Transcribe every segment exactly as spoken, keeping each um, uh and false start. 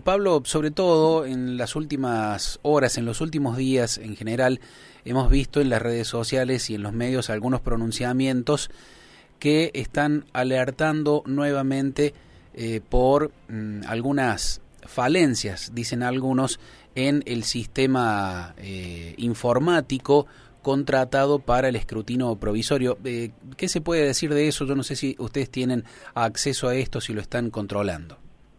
Pablo, sobre todo en las últimas horas, en los últimos días en general, hemos visto en las redes sociales y en los medios algunos pronunciamientos que están alertando nuevamente eh, por mm, algunas falencias, dicen algunos, en el sistema eh, informático contratado para el escrutinio provisorio. Eh, ¿Qué se puede decir de eso? Yo no sé si ustedes tienen acceso a esto, si lo están controlando.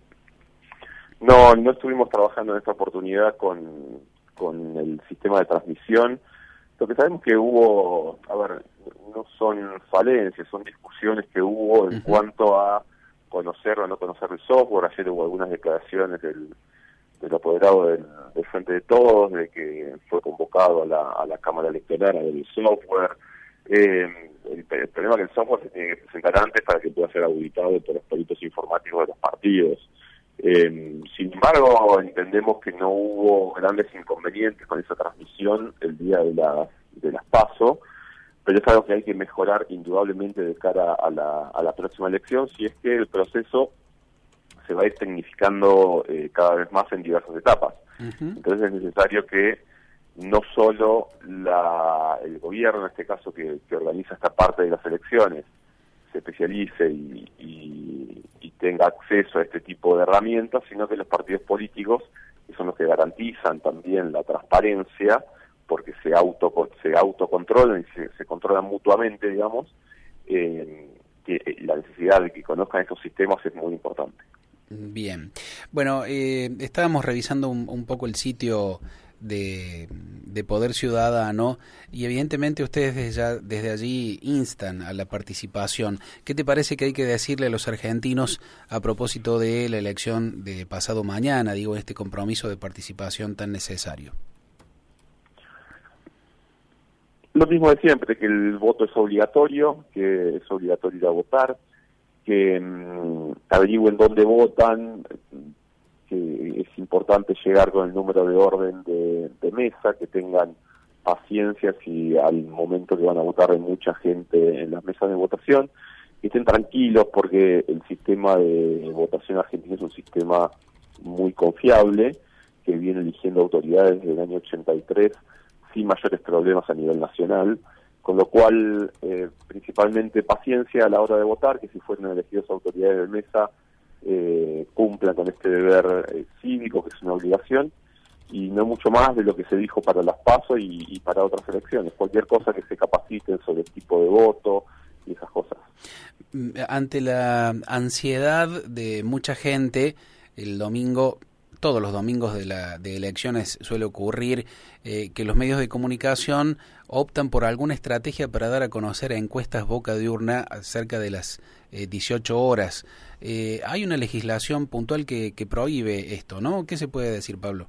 No, no estuvimos trabajando en esta oportunidad con, con el sistema de transmisión. Lo que sabemos que hubo, a ver, no son falencias, son discusiones que hubo en uh-huh. cuanto a conocer o no conocer el software. Ayer hubo algunas declaraciones del, del apoderado del, del Frente de Todos, de que fue convocado a la, a la Cámara Electoral a ver el software. Eh, el, el problema es que el software se tiene que presentar antes para que pueda ser auditado por los peritos informáticos de los partidos. Eh, sin embargo, entendemos que no hubo grandes inconvenientes con esa transmisión el día de, la, de las PASO, pero es algo que hay que mejorar indudablemente de cara a la, a la próxima elección, si es que el proceso se va a ir tecnificando eh, cada vez más en diversas etapas. Uh-huh. Entonces es necesario que no solo la, el gobierno, en este caso que, que organiza esta parte de las elecciones, se especialice y, y, y tenga acceso a este tipo de herramientas, sino que los partidos políticos, que son los que garantizan también la transparencia, porque se auto se autocontrolan y se, se controlan mutuamente, digamos, eh, que la necesidad de que conozcan estos sistemas es muy importante. Bien. Bueno, eh, estábamos revisando un, un poco el sitio de, de Poder Ciudadano y evidentemente ustedes desde, ya, desde allí instan a la participación. ¿Qué te parece que hay que decirle a los argentinos a propósito de la elección de pasado mañana, digo, este compromiso de participación tan necesario? Lo mismo de siempre, que el voto es obligatorio, que es obligatorio ir a votar, que mmm, averigüen dónde votan, que es importante llegar con el número de orden de, de mesa, que tengan paciencia si al momento que van a votar hay mucha gente en las mesas de votación, que estén tranquilos porque el sistema de votación argentino es un sistema muy confiable, que viene eligiendo autoridades desde el año ochenta y tres sin mayores problemas a nivel nacional, con lo cual eh, principalmente paciencia a la hora de votar, que si fueron elegidos autoridades de mesa eh, cumplan con este deber eh, cívico, que es una obligación, y no mucho más de lo que se dijo para las PASO y, y para otras elecciones. Cualquier cosa que se capaciten sobre el tipo de voto y esas cosas. Ante la ansiedad de mucha gente, el domingo, todos los domingos de, la, de elecciones suele ocurrir eh, que los medios de comunicación optan por alguna estrategia para dar a conocer encuestas boca de urna cerca de las eh, dieciocho horas. Eh, hay una legislación puntual que, que prohíbe esto, ¿no? ¿Qué se puede decir, Pablo?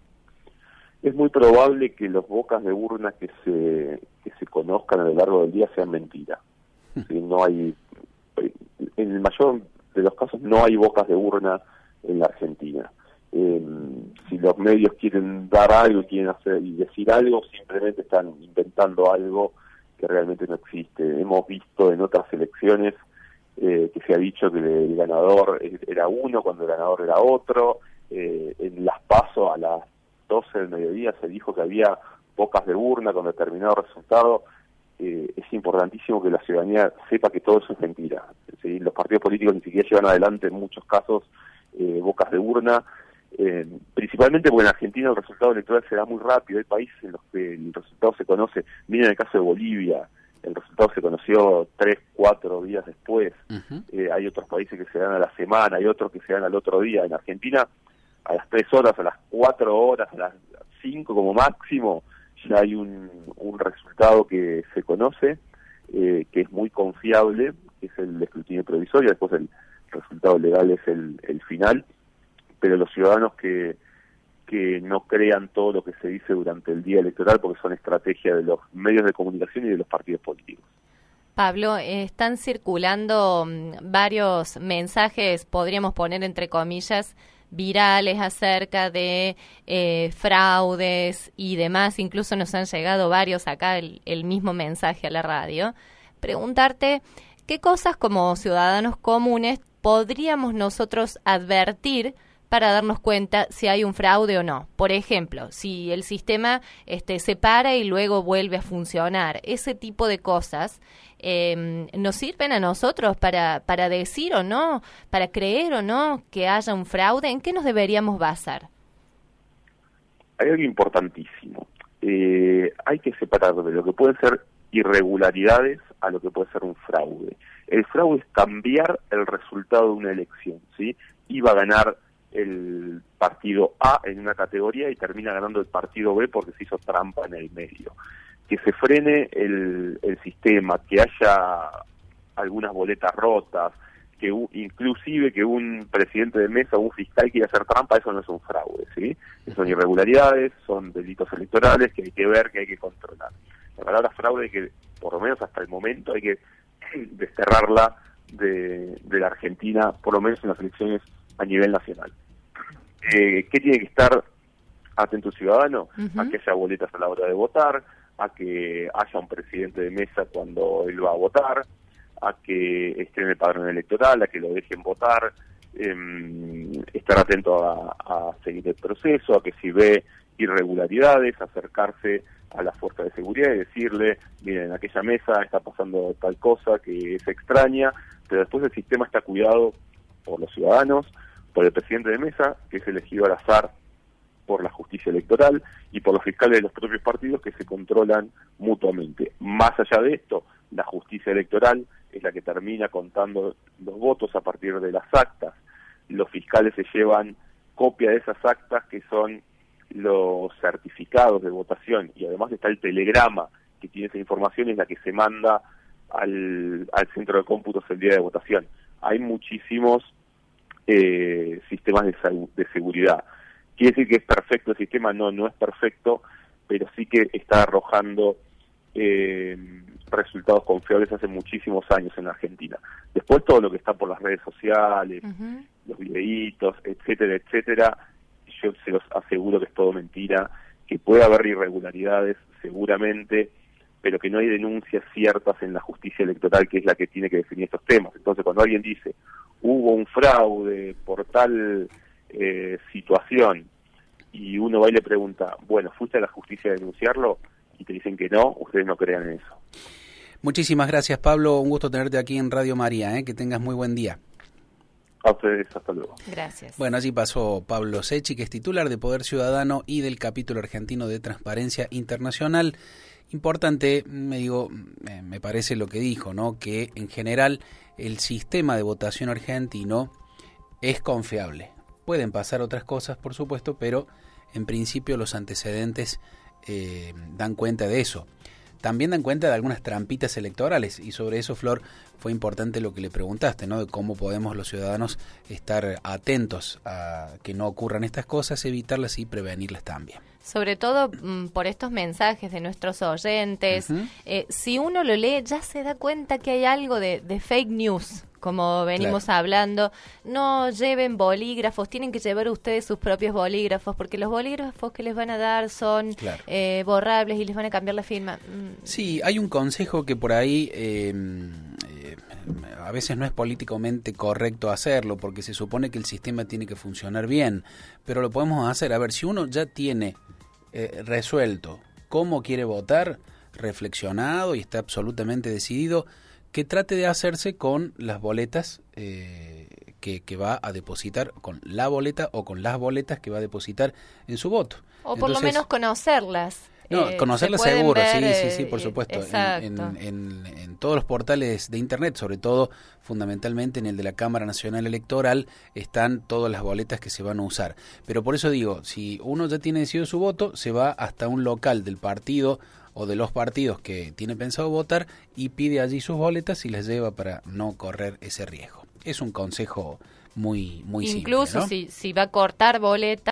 Es muy probable que los bocas de urna que se que se conozcan a lo largo del día sean mentiras. ¿Sí? No hay, en el mayor de los casos no hay bocas de urna en la Argentina. Eh, si los medios quieren dar algo, quieren hacer y decir algo, simplemente están inventando algo que realmente no existe. Hemos visto en otras elecciones eh, que se ha dicho que el ganador era uno cuando el ganador era otro. Eh, en las PASO a las doce del mediodía se dijo que había bocas de urna con determinado resultado. Eh, es importantísimo que la ciudadanía sepa que todo eso es mentira. ¿Sí? Los partidos políticos ni siquiera llevan adelante en muchos casos eh, bocas de urna. Eh, principalmente porque en Argentina el resultado electoral se da muy rápido. Hay países en los que el resultado se conoce, miren el caso de Bolivia, el resultado se conoció tres, cuatro días después. Uh-huh. Eh, hay otros países que se dan a la semana, hay otros que se dan al otro día. En Argentina, a las tres horas, a las cuatro horas, a las cinco como máximo, ya hay un, un resultado que se conoce, eh, que es muy confiable, que es el escrutinio provisorio, después el resultado legal es el, el final. Pero los ciudadanos que que no crean todo lo que se dice durante el día electoral, porque son estrategias de los medios de comunicación y de los partidos políticos. Pablo, eh, están circulando varios mensajes, podríamos poner entre comillas, virales acerca de eh, fraudes y demás. Incluso nos han llegado varios acá el, el mismo mensaje a la radio. Preguntarte, ¿qué cosas como ciudadanos comunes podríamos nosotros advertir para darnos cuenta si hay un fraude o no. Por ejemplo, si el sistema este, se para y luego vuelve a funcionar. Ese tipo de cosas eh, nos sirven a nosotros para, para decir o no, para creer o no que haya un fraude. ¿En qué nos deberíamos basar? Hay algo importantísimo. Eh, hay que separar de lo que pueden ser irregularidades a lo que puede ser un fraude. El fraude es cambiar el resultado de una elección, ¿sí? Iba a ganar el partido A en una categoría y termina ganando el partido B porque se hizo trampa en el medio. Que se frene el, el sistema, que haya algunas boletas rotas, que u, inclusive que un presidente de mesa o un fiscal quiera hacer trampa, eso no es un fraude, ¿sí? Son irregularidades, son delitos electorales que hay que ver, que hay que controlar. La palabra fraude, que por lo menos hasta el momento hay que desterrarla de, de la Argentina, por lo menos en las elecciones a nivel nacional. Eh, ¿Qué tiene que estar atento el ciudadano? Uh-huh. A que haya boletas a la hora de votar, a que haya un presidente de mesa cuando él va a votar, a que esté en el padrón electoral, a que lo dejen votar, eh, estar atento a, a seguir el proceso, a que si ve irregularidades, acercarse a la fuerza de seguridad y decirle, miren, en aquella mesa está pasando tal cosa que es extraña, pero después el sistema está cuidado por los ciudadanos, por el presidente de mesa, que es elegido al azar por la justicia electoral, y por los fiscales de los propios partidos que se controlan mutuamente. Más allá de esto, la justicia electoral es la que termina contando los votos a partir de las actas. Los fiscales se llevan copia de esas actas, que son los certificados de votación, y además está el telegrama que tiene esa información, es la que se manda al, al centro de cómputos el día de votación. Hay muchísimos eh, sistemas de, de seguridad. ¿Quiere decir que es perfecto el sistema? No, no es perfecto, pero sí que está arrojando eh, resultados confiables hace muchísimos años en la Argentina. Después todo lo que está por las redes sociales, uh-huh. los videitos, etcétera, etcétera, yo se los aseguro que es todo mentira, que puede haber irregularidades seguramente, pero que no hay denuncias ciertas en la justicia electoral, que es la que tiene que definir estos temas. Entonces, cuando alguien dice, hubo un fraude por tal eh, situación, y uno va y le pregunta, bueno, ¿fuiste a la justicia a denunciarlo? Y te dicen que no, ustedes no crean en eso. Muchísimas gracias, Pablo. Un gusto tenerte aquí en Radio María, ¿eh? Que tengas muy buen día. A ustedes, hasta luego. Gracias. Bueno, allí pasó Pablo Secchi, que es titular de Poder Ciudadano y del capítulo argentino de Transparencia Internacional. Importante, me digo, me parece lo que dijo, ¿no? Que en general el sistema de votación argentino es confiable. Pueden pasar otras cosas, por supuesto, pero en principio los antecedentes eh, dan cuenta de eso. También dan cuenta de algunas trampitas electorales, y sobre eso, Flor, fue importante lo que le preguntaste, ¿no? De cómo podemos los ciudadanos estar atentos a que no ocurran estas cosas, evitarlas y prevenirlas también. Sobre todo mm, por estos mensajes de nuestros oyentes. Uh-huh. Eh, si uno lo lee, ya se da cuenta que hay algo de, de fake news, como venimos claro. hablando. No lleven bolígrafos, tienen que llevar ustedes sus propios bolígrafos, porque los bolígrafos que les van a dar son claro. eh, borrables y les van a cambiar la firma. Mm. Sí, hay un consejo que por ahí eh, eh, a veces no es políticamente correcto hacerlo, porque se supone que el sistema tiene que funcionar bien, pero lo podemos hacer. A ver, si uno ya tiene eh, resuelto cómo quiere votar, reflexionado y está absolutamente decidido, que trate de hacerse con las boletas eh, que, que va a depositar, con la boleta o con las boletas que va a depositar en su voto. O por Entonces, lo menos conocerlas. No, eh, conocerlas seguro, ver, sí, sí, sí, por supuesto. En, en, en, en todos los portales de Internet, sobre todo, fundamentalmente en el de la Cámara Nacional Electoral, están todas las boletas que se van a usar. Pero por eso digo, si uno ya tiene decidido su voto, se va hasta un local del partido o de los partidos que tiene pensado votar y pide allí sus boletas y las lleva para no correr ese riesgo. Es un consejo muy, muy Incluso simple, ¿no? si, si va a cortar boletas.